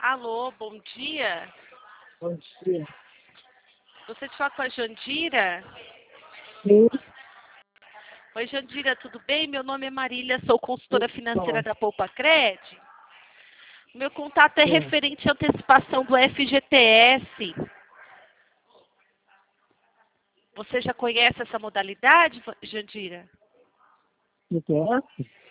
Alô, bom dia. Bom dia. Você fala com a Jandira? Sim, Oi, Jandira, tudo bem? Meu nome é Marília, sou consultora financeira bom, da Poupa Cred. Meu contato é sim. referente à antecipação do FGTS. Você já conhece essa modalidade, Jandira? O que é?